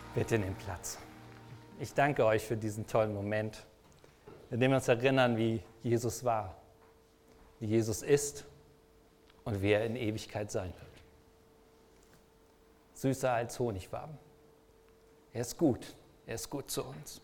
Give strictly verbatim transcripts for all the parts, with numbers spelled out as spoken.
Bitte nehmt Platz. Ich danke euch für diesen tollen Moment, in dem wir uns erinnern, wie Jesus war, wie Jesus ist und wie er in Ewigkeit sein wird. Süßer als Honigwaben. Er ist gut, er ist gut zu uns.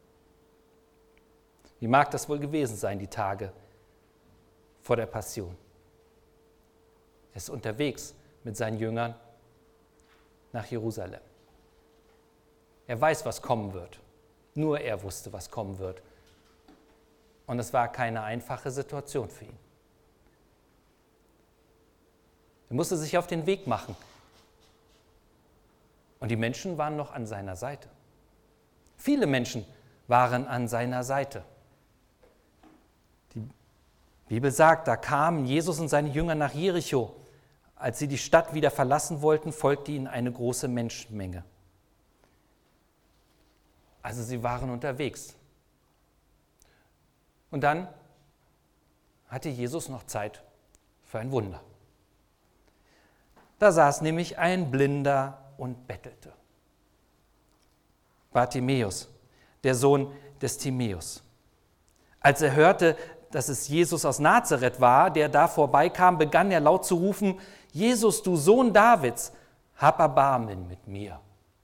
Wie mag das wohl gewesen sein, die Tage vor der Passion? Er ist unterwegs mit seinen Jüngern nach Jerusalem. Er weiß, was kommen wird. Nur er wusste, was kommen wird. Und es war keine einfache Situation für ihn. Er musste sich auf den Weg machen. Und die Menschen waren noch an seiner Seite. Viele Menschen waren an seiner Seite. Die Bibel sagt, da kamen Jesus und seine Jünger nach Jericho. Als sie die Stadt wieder verlassen wollten, folgte ihnen eine große Menschenmenge. Also sie waren unterwegs. Und dann hatte Jesus noch Zeit für ein Wunder. Da saß nämlich ein Blinder und bettelte. Bartimäus, der Sohn des Timäus. Als er hörte, dass es Jesus aus Nazareth war, der da vorbeikam, begann er laut zu rufen: Jesus, du Sohn Davids, hab Erbarmen mit mir.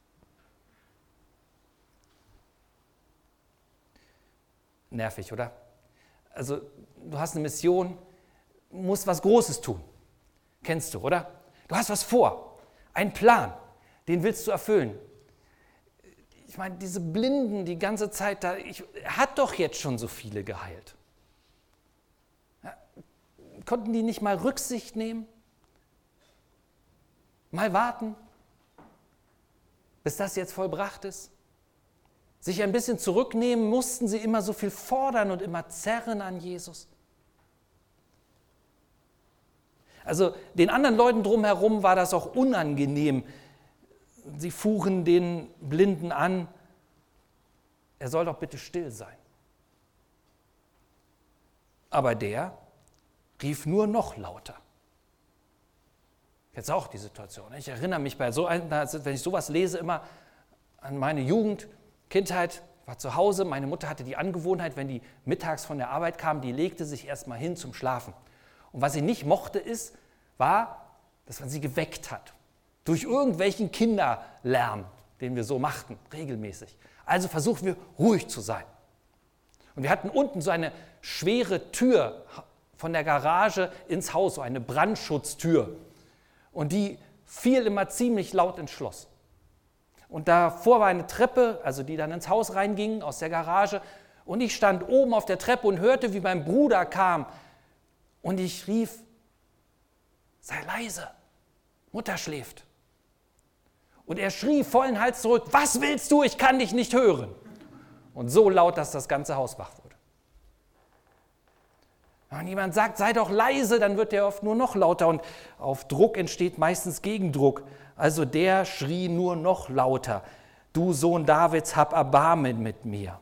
Nervig, oder? Also, du hast eine Mission, musst was Großes tun. Kennst du, oder? Du hast was vor, einen Plan, den willst du erfüllen. Ich meine, diese Blinden die ganze Zeit da, ich, er hat doch jetzt schon so viele geheilt. Ja, konnten die nicht mal Rücksicht nehmen? Mal warten, bis das jetzt vollbracht ist? Sich ein bisschen zurücknehmen, mussten sie immer so viel fordern und immer zerren an Jesus. Also den anderen Leuten drumherum war das auch unangenehm. Sie fuhren den Blinden an, er soll doch bitte still sein. Aber der rief nur noch lauter. Jetzt auch die Situation. Ich erinnere mich bei so einem, wenn ich sowas lese, immer an meine Jugend. Kindheit, war zu Hause, meine Mutter hatte die Angewohnheit, wenn die mittags von der Arbeit kam, die legte sich erstmal hin zum Schlafen. Und was sie nicht mochte, ist, war, dass man sie geweckt hat. Durch irgendwelchen Kinderlärm, den wir so machten, regelmäßig. Also versuchen wir, ruhig zu sein. Und wir hatten unten so eine schwere Tür von der Garage ins Haus, so eine Brandschutztür. Und die fiel immer ziemlich laut ins Schloss. Und davor war eine Treppe, also die dann ins Haus reinging, aus der Garage. Und ich stand oben auf der Treppe und hörte, wie mein Bruder kam. Und ich rief: Sei leise, Mutter schläft. Und er schrie vollen Hals zurück: Was willst du? Ich kann dich nicht hören. Und so laut, dass das ganze Haus wach wurde. Wenn jemand sagt, sei doch leise, dann wird der oft nur noch lauter. Und auf Druck entsteht meistens Gegendruck. Also der schrie nur noch lauter: Du Sohn Davids, hab Erbarmen mit mir.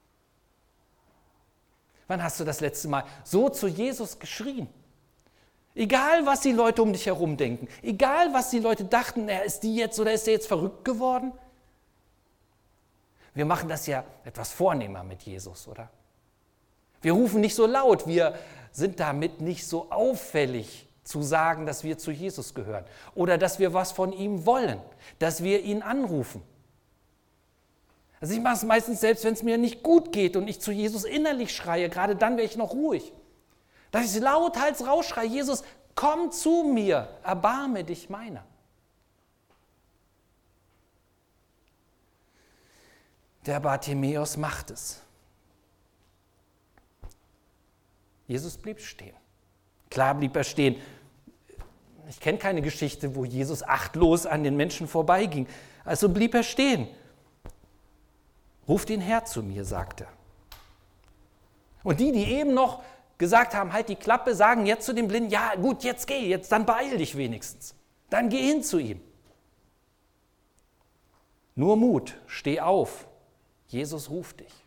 Wann hast du das letzte Mal so zu Jesus geschrien? Egal, was die Leute um dich herum denken, egal, was die Leute dachten, er ist die jetzt oder ist er jetzt verrückt geworden? Wir machen das ja etwas vornehmer mit Jesus, oder? Wir rufen nicht so laut, wir sind damit nicht so auffällig zu sagen, dass wir zu Jesus gehören oder dass wir was von ihm wollen, dass wir ihn anrufen. Also ich mache es meistens selbst, wenn es mir nicht gut geht und ich zu Jesus innerlich schreie, gerade dann wäre ich noch ruhig. Dass ich lauthals rausschreie: Jesus, komm zu mir, erbarme dich meiner. Der Bartimäus macht es. Jesus blieb stehen. Klar blieb er stehen. Ich kenne keine Geschichte, wo Jesus achtlos an den Menschen vorbeiging. Also blieb er stehen. Ruft ihn her zu mir, sagt er. Und die, die eben noch gesagt haben, halt die Klappe, sagen jetzt zu dem Blinden: Ja gut, jetzt geh, jetzt, dann beeil dich wenigstens. Dann geh hin zu ihm. Nur Mut, steh auf. Jesus ruft dich.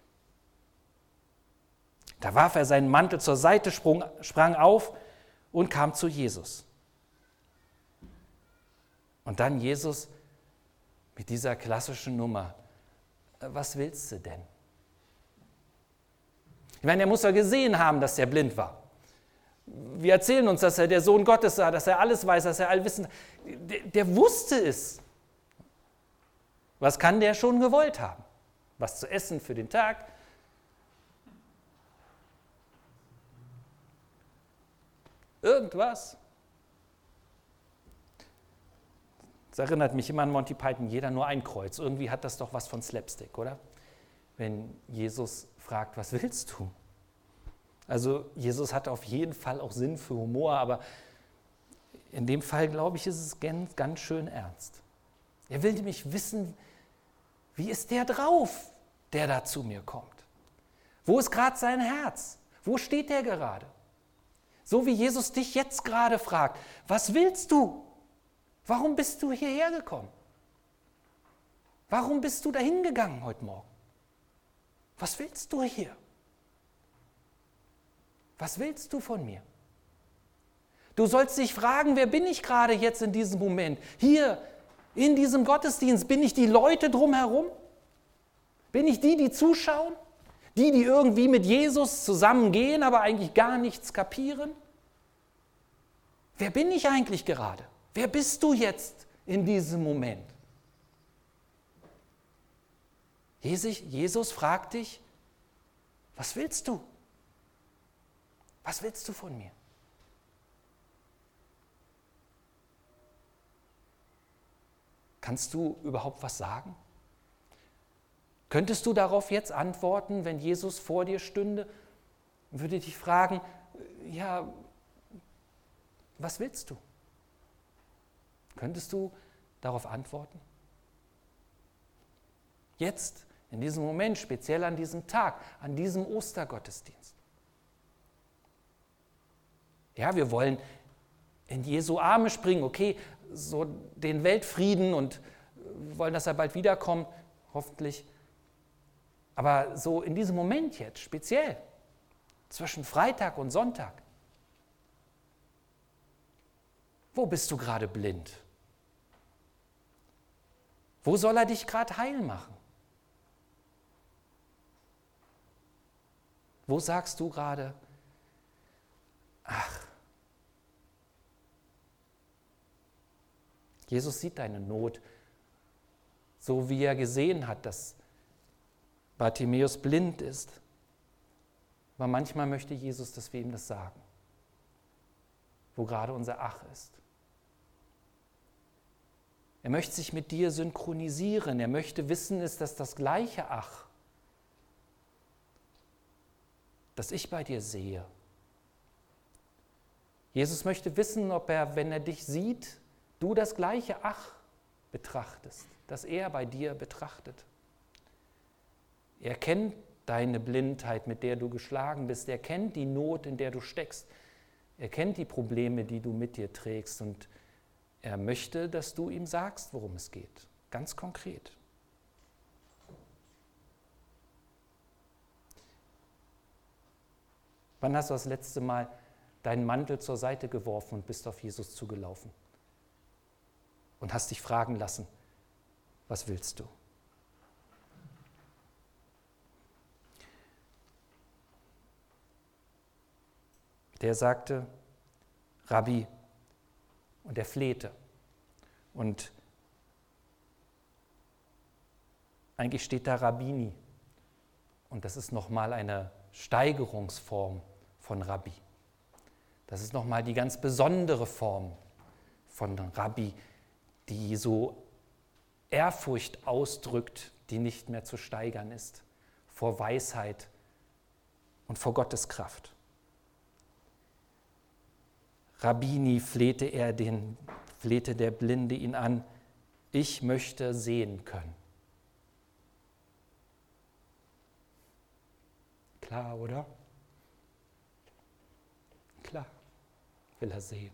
Da warf er seinen Mantel zur Seite, sprang, sprang auf und kam zu Jesus. Und dann Jesus Mit dieser klassischen Nummer. Was willst du denn? Ich meine, er muss ja gesehen haben, dass er blind war. Wir erzählen uns, dass er der Sohn Gottes war, dass er alles weiß, dass er allwissend. Der, der wusste es. Was kann der schon gewollt haben? Was zu essen für den Tag? Irgendwas. Das erinnert mich immer an Monty Python, jeder nur ein Kreuz. Irgendwie hat das doch was von Slapstick, oder? Wenn Jesus fragt, was willst du? Also Jesus hat auf jeden Fall auch Sinn für Humor, aber in dem Fall, glaube ich, ist es ganz, ganz schön ernst. Er will nämlich wissen, wie ist der drauf, der da zu mir kommt? Wo ist gerade sein Herz? Wo steht der gerade? So wie Jesus dich jetzt gerade fragt, was willst du? Warum bist du hierher gekommen? Warum bist du dahin gegangen heute Morgen? Was willst du hier? Was willst du von mir? Du sollst dich fragen, wer bin ich gerade jetzt in diesem Moment? Hier, in diesem Gottesdienst, bin ich die Leute drumherum? Bin ich die, die zuschauen? Die, die irgendwie mit Jesus zusammengehen, aber eigentlich gar nichts kapieren? Wer bin ich eigentlich gerade? Wer bist du jetzt in diesem Moment? Jesus fragt dich, was willst du? Was willst du von mir? Kannst du überhaupt was sagen? Könntest du darauf jetzt antworten, wenn Jesus vor dir stünde und würde dich fragen, ja, was willst du? Könntest du darauf antworten? Jetzt, in diesem Moment, speziell an diesem Tag, an diesem Ostergottesdienst. Ja, wir wollen in Jesu Arme springen, okay, so den Weltfrieden und wollen, dass er bald wiederkommt, hoffentlich. Aber so in diesem Moment jetzt, speziell, zwischen Freitag und Sonntag, wo bist du gerade blind? Wo soll er dich gerade heil machen? Wo sagst du gerade, ach, Jesus sieht deine Not, so wie er gesehen hat, dass Bartimäus blind ist. Aber manchmal möchte Jesus, dass wir ihm das sagen, wo gerade unser Ach ist. Er möchte sich mit dir synchronisieren. Er möchte wissen, ist das das gleiche Ach, das ich bei dir sehe. Jesus möchte wissen, ob er, wenn er dich sieht, du das gleiche Ach betrachtest, das er bei dir betrachtet. Er kennt deine Blindheit, mit der du geschlagen bist. Er kennt die Not, in der du steckst. Er kennt die Probleme, die du mit dir trägst. Und er möchte, dass du ihm sagst, worum es geht. Ganz konkret. Wann hast du das letzte Mal deinen Mantel zur Seite geworfen und bist auf Jesus zugelaufen? Und hast dich fragen lassen, was willst du? Der sagte, Rabbi, und er flehte. Und eigentlich steht da Rabbini. Und das ist nochmal eine Steigerungsform von Rabbi. Das ist nochmal die ganz besondere Form von Rabbi, die so Ehrfurcht ausdrückt, die nicht mehr zu steigern ist, vor Weisheit und vor Gottes Kraft. Rabbini flehte er den, flehte der Blinde ihn an, ich möchte sehen können. Klar, oder? Klar, will er sehen.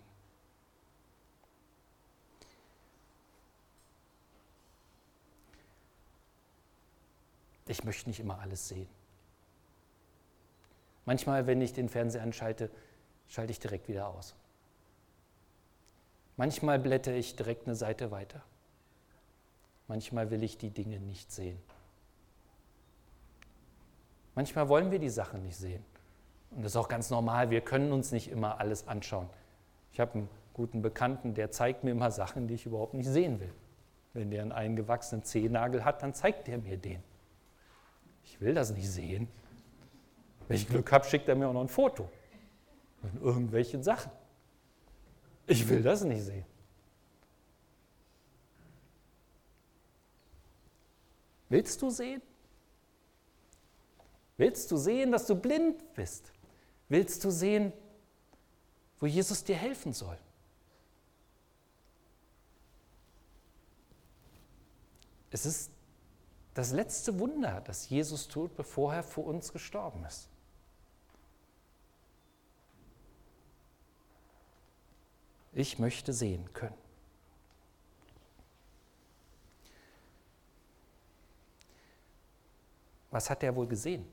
Ich möchte nicht immer alles sehen. Manchmal, wenn ich den Fernseher anschalte, schalte ich direkt wieder aus. Manchmal blättere ich direkt eine Seite weiter. manchmal will ich die Dinge nicht sehen. Manchmal wollen wir die Sachen nicht sehen. Und das ist auch ganz normal, wir können uns nicht immer alles anschauen. Ich habe einen guten Bekannten, der zeigt mir immer Sachen, die ich überhaupt nicht sehen will. Wenn der einen eingewachsenen Zehennagel hat, dann zeigt er mir den. Ich will das nicht sehen. Wenn ich Glück habe, schickt er mir auch noch ein Foto von irgendwelchen Sachen. Ich will das nicht sehen. Willst du sehen? Willst du sehen, dass du blind bist? Willst du sehen, wo Jesus dir helfen soll? Es ist das letzte Wunder, das Jesus tut, bevor er für uns gestorben ist. Ich möchte sehen können. Was hat er wohl gesehen?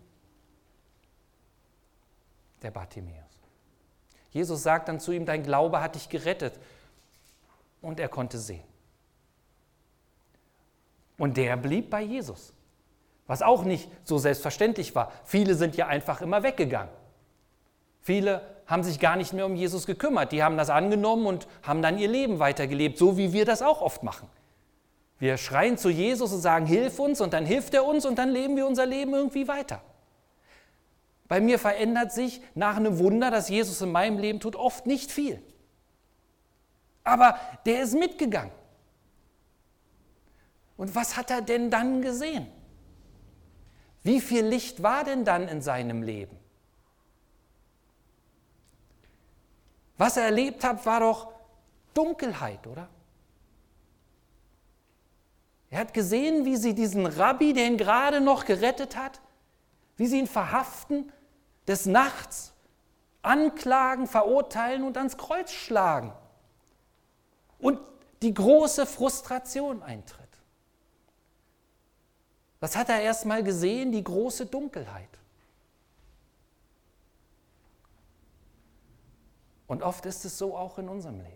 Der Bartimäus. Jesus sagt dann zu ihm, dein Glaube hat dich gerettet. Und er konnte sehen. Und der blieb bei Jesus, was auch nicht so selbstverständlich war. Viele sind ja einfach immer weggegangen. Viele haben sich gar nicht mehr um Jesus gekümmert. Die haben das angenommen und haben dann ihr Leben weitergelebt, so wie wir das auch oft machen. Wir schreien zu Jesus und sagen, hilf uns, und dann hilft er uns und dann leben wir unser Leben irgendwie weiter. Bei mir verändert sich nach einem Wunder, das Jesus in meinem Leben tut, oft nicht viel. Aber der ist mitgegangen. Und was hat er denn dann gesehen? Wie viel Licht war denn dann in seinem Leben? Was er erlebt hat, war doch Dunkelheit, oder? Er hat gesehen, wie sie diesen Rabbi, der ihn gerade noch gerettet hat, wie sie ihn verhaften, des Nachts anklagen, verurteilen und ans Kreuz schlagen. Und die große Frustration eintritt. Das hat er erst mal gesehen, die große Dunkelheit. Und oft ist es so auch in unserem Leben.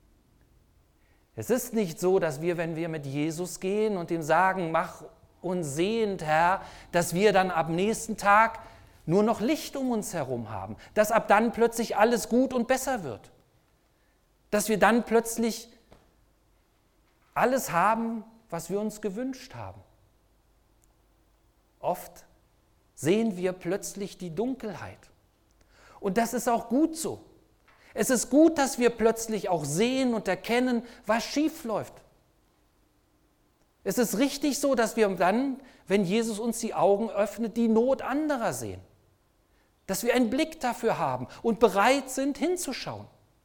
Es ist nicht so, dass wir, wenn wir mit Jesus gehen und ihm sagen, mach uns sehend, Herr, dass wir dann ab nächsten Tag nur noch Licht um uns herum haben, dass ab dann plötzlich alles gut und besser wird, dass wir dann plötzlich alles haben, was wir uns gewünscht haben. Oft sehen wir plötzlich die Dunkelheit. Und das ist auch gut so. Es ist gut, dass wir plötzlich auch sehen und erkennen, was schief läuft. Es ist richtig so, dass wir dann, wenn Jesus uns die Augen öffnet, die Not anderer sehen. Dass wir einen Blick dafür haben und bereit sind, hinzuschauen.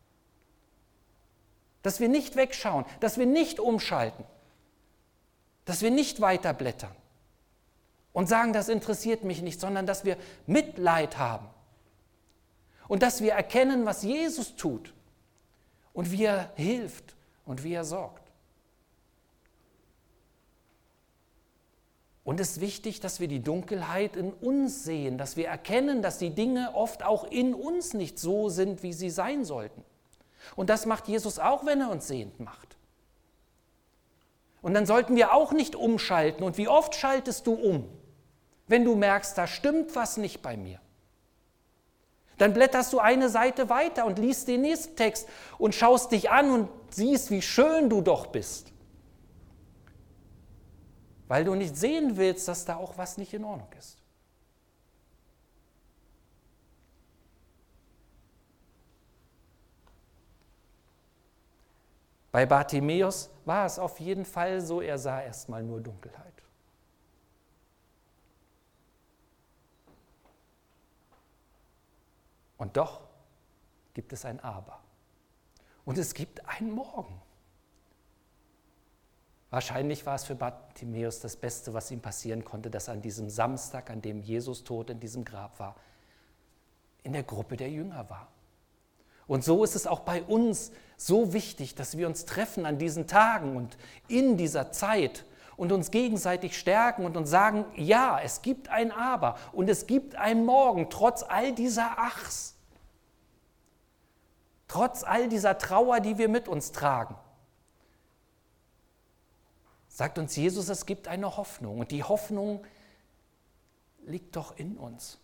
Dass wir nicht wegschauen, dass wir nicht umschalten, dass wir nicht weiterblättern und sagen, das interessiert mich nicht, sondern dass wir Mitleid haben und dass wir erkennen, was Jesus tut und wie er hilft und wie er sorgt. Und es ist wichtig, dass wir die Dunkelheit in uns sehen, dass wir erkennen, dass die Dinge oft auch in uns nicht so sind, wie sie sein sollten. Und das macht Jesus auch, wenn er uns sehend macht. Und dann sollten wir auch nicht umschalten. Und wie oft schaltest du um, wenn du merkst, da stimmt was nicht bei mir? Dann blätterst du eine Seite weiter und liest den nächsten Text und schaust dich an und siehst, wie schön du doch bist. Weil du nicht sehen willst, dass da auch was nicht in Ordnung ist. Bei Bartimäus war es auf jeden Fall so, er sah erstmal nur Dunkelheit. Und doch gibt es ein Aber. Und es gibt einen Morgen. Wahrscheinlich war es für Bartimäus das Beste, was ihm passieren konnte, dass er an diesem Samstag, an dem Jesus tot in diesem Grab war, in der Gruppe der Jünger war. Und so ist es auch bei uns so wichtig, dass wir uns treffen an diesen Tagen und in dieser Zeit und uns gegenseitig stärken und uns sagen, ja, es gibt ein Aber und es gibt einen Morgen, trotz all dieser Achs, trotz all dieser Trauer, die wir mit uns tragen. sagt uns Jesus, es gibt eine Hoffnung. Und die Hoffnung liegt doch in uns.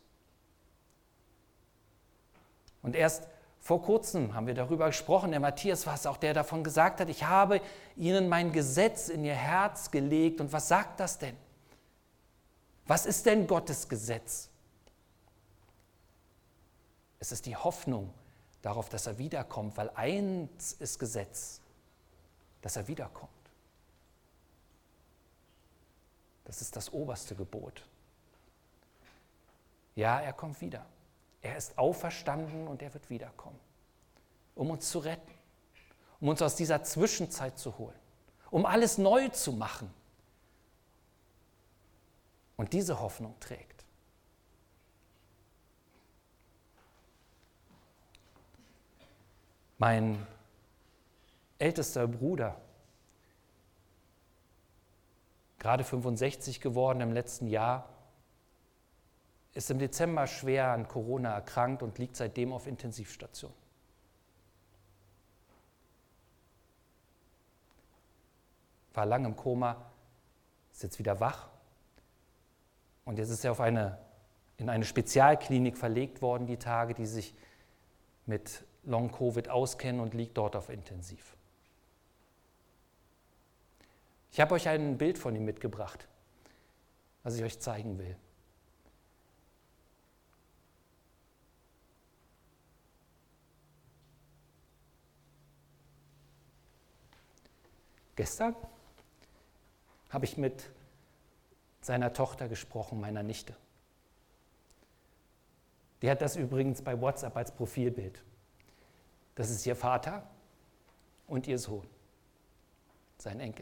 Und erst vor kurzem haben wir darüber gesprochen, der Matthias war es auch, der davon gesagt hat, ich habe ihnen mein Gesetz in ihr Herz gelegt. Und was sagt das denn? Was ist denn Gottes Gesetz? Es ist die Hoffnung darauf, dass er wiederkommt, weil eins ist Gesetz, dass er wiederkommt. Das ist das oberste Gebot. Ja, er kommt wieder. Er ist auferstanden und er wird wiederkommen, um uns zu retten, um uns aus dieser Zwischenzeit zu holen, um alles neu zu machen. Und diese Hoffnung trägt. Mein ältester Bruder, gerade fünfundsechzig geworden im letzten Jahr, ist im Dezember schwer an Corona erkrankt und liegt seitdem auf Intensivstation. War lange im Koma, ist jetzt wieder wach und jetzt ist er auf eine, in eine Spezialklinik verlegt worden, die Tage, die sich mit Long-Covid auskennen und liegt dort auf Intensiv. Ich habe euch ein Bild von ihm mitgebracht, was ich euch zeigen will. Gestern habe ich mit seiner Tochter gesprochen, meiner Nichte. Die hat das übrigens bei WhatsApp als Profilbild. Das ist ihr Vater und ihr Sohn, sein Enkel.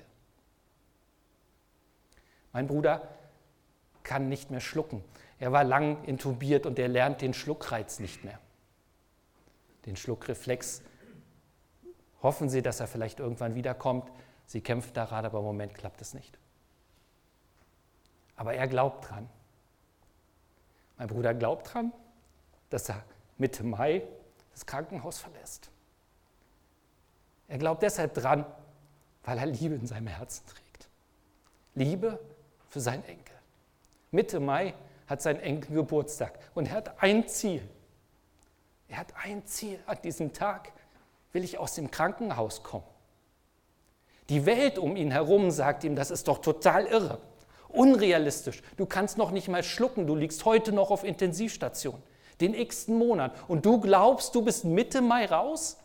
Mein Bruder kann nicht mehr schlucken. Er war lang intubiert und er lernt den Schluckreiz nicht mehr. Den Schluckreflex. Hoffen Sie, dass er vielleicht irgendwann wiederkommt. Sie kämpft daran, aber im Moment klappt es nicht. Aber er glaubt dran. Mein Bruder glaubt dran, dass er Mitte Mai das Krankenhaus verlässt. Er glaubt deshalb dran, weil er Liebe in seinem Herzen trägt. Liebe für seinen Enkel. Mitte Mai hat sein Enkel Geburtstag und er hat ein Ziel. Er hat ein Ziel. An diesem Tag will ich aus dem Krankenhaus kommen. Die Welt um ihn herum sagt ihm, das ist doch total irre, unrealistisch. Du kannst noch nicht mal schlucken, du liegst heute noch auf Intensivstation, den x-ten Monat. Und du glaubst, du bist Mitte Mai raus?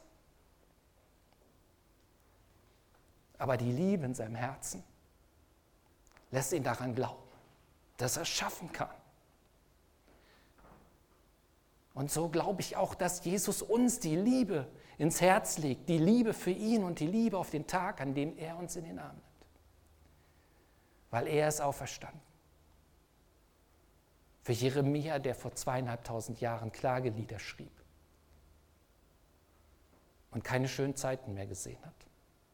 Aber die Liebe in seinem Herzen lässt ihn daran glauben, dass er es schaffen kann. Und so glaube ich auch, dass Jesus uns die Liebe ins Herz legt, die Liebe für ihn und die Liebe auf den Tag, an dem er uns in den Arm nimmt. Weil er ist auferstanden. Für Jeremia, der vor zweieinhalbtausend Jahren Klagelieder schrieb und keine schönen Zeiten mehr gesehen hat.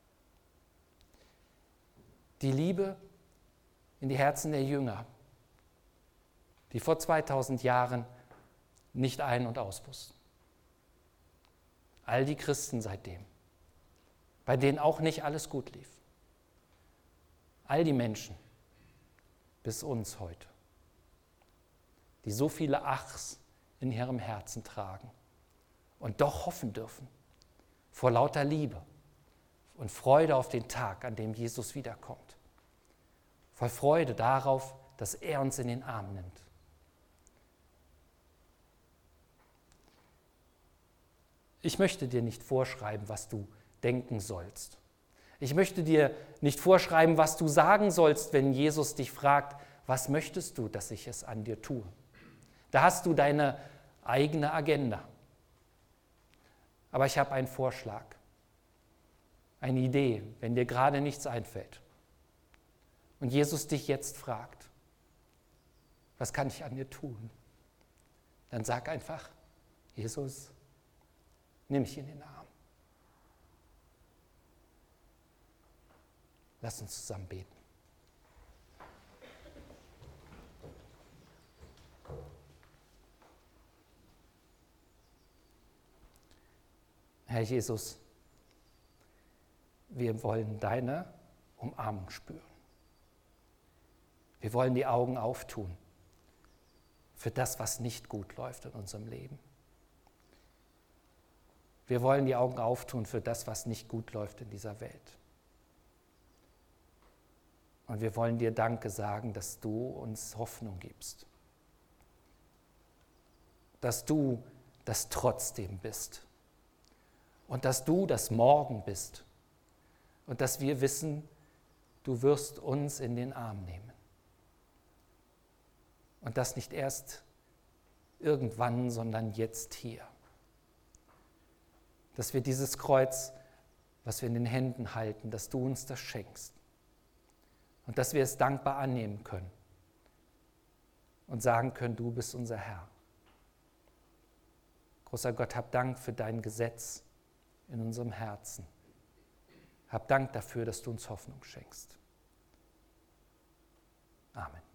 Die Liebe in die Herzen der Jünger, die vor zweitausend Jahren nicht ein- und aus wussten. All die Christen seitdem, bei denen auch nicht alles gut lief. All die Menschen bis uns heute, die so viele Achs in ihrem Herzen tragen und doch hoffen dürfen vor lauter Liebe und Freude auf den Tag, an dem Jesus wiederkommt. Voll Freude darauf, dass er uns in den Arm nimmt. Ich möchte dir nicht vorschreiben, was du denken sollst. Ich möchte dir nicht vorschreiben, was du sagen sollst, wenn Jesus dich fragt, was möchtest du, dass ich es an dir tue? Da hast du deine eigene Agenda. Aber ich habe einen Vorschlag, eine Idee, wenn dir gerade nichts einfällt. Und Jesus dich jetzt fragt, was kann ich an dir tun? Dann sag einfach, Jesus, nimm mich in den Arm. Lass uns zusammen beten. Herr Jesus, wir wollen deine Umarmung spüren. Wir wollen die Augen auftun für das, was nicht gut läuft in unserem Leben. Wir wollen die Augen auftun für das, was nicht gut läuft in dieser Welt. Und wir wollen dir Danke sagen, dass du uns Hoffnung gibst. Dass du das Trotzdem bist. Und dass du das Morgen bist. Und dass wir wissen, du wirst uns in den Arm nehmen. Und das nicht erst irgendwann, sondern jetzt hier. Dass wir dieses Kreuz, was wir in den Händen halten, dass du uns das schenkst. Und dass wir es dankbar annehmen können und sagen können, du bist unser Herr. Großer Gott, hab Dank für dein Gesetz in unserem Herzen. Hab Dank dafür, dass du uns Hoffnung schenkst. Amen.